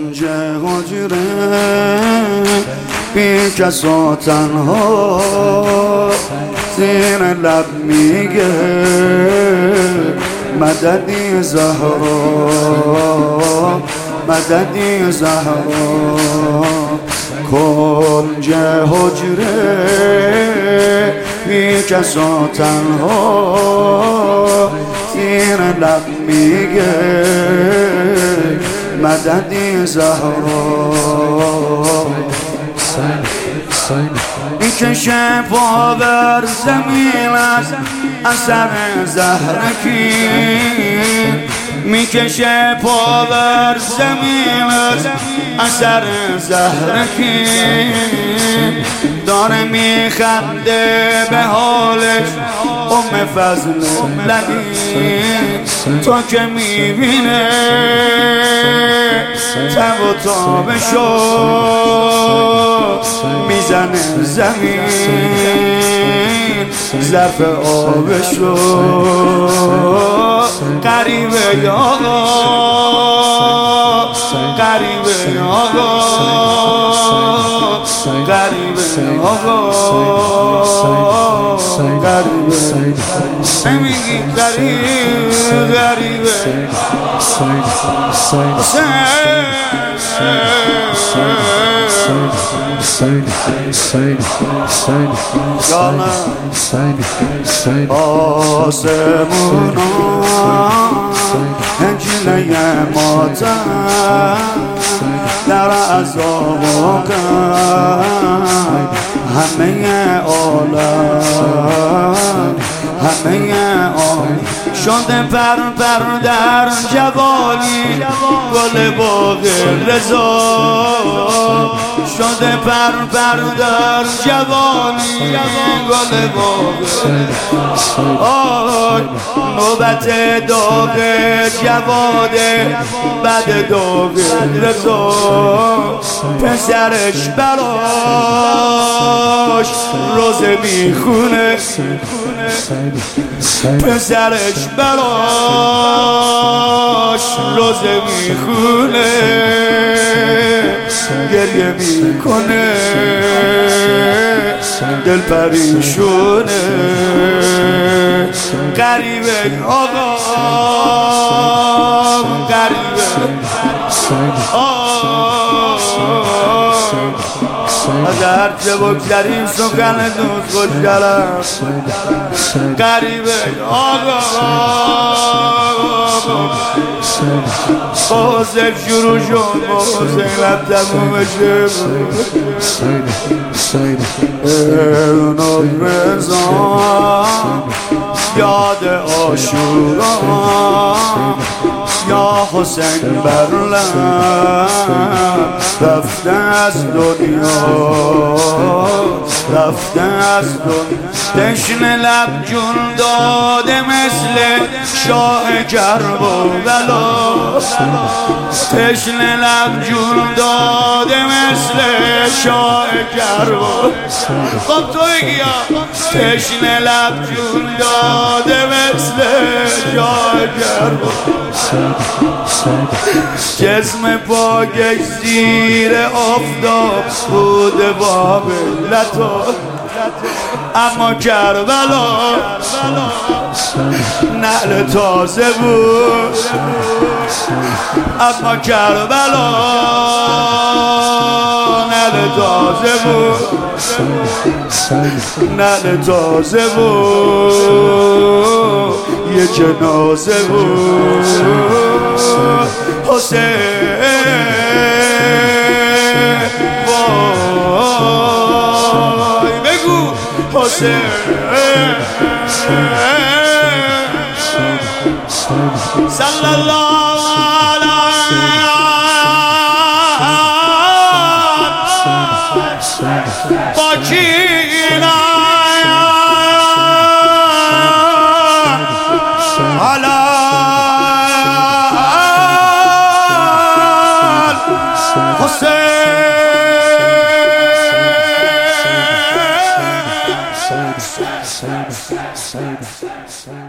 کنج حجره بی کس و تنها زیر لب میگه مددی زهرا مددی زهرا کنج حجره بی کس و تنها زیر لب میگه مددی زهرا میکشه پا بر زمین از اثر زهرکی میکشه پا بر زمین از اثر زهرکی داره میخنده به حالش ام فضل لبی تو که میبینه تب و تابشو میزنه زمین ظرف آبشو غریبه آقا غریبه آقا غریبه آقا غریبه نمیگی غریب غریبه آسمونا هنجله ماتم در عذاب و غم همه عالم همه عالم شده پر پر در جوالی گل باغ رضا شده پر پر در جوالی گل باغ نوبت داغ جواده بعد داغ رضا پسرش براش روزه میخونه پسرش براش روزه میخونه گریه میکنه دل پریشونه غریبه آقا غریبه از هرچه بگذریم سخن دوست خوشگرم غریبه آقا حسین شروع شد حسین لب تموم بشه اونو بزن یاد عاشورا یا حسین برلم رفته از دنیا رفته از دنیا تشنه لب جون داده مثل شاه کرب و بلا تشنه لب جون داده مثل شاه کرب خب تو بگی تشنه لب جون داده مثل شاه کرب جسم پاکش زیر آفتاب بوده با ملتا اما کربلا نعل تازه بود اما کربلا نعل تازه بود نعل تازه بود یه جنازه بود حسین وای بگو حسین صلی الله علیه با کینا حسین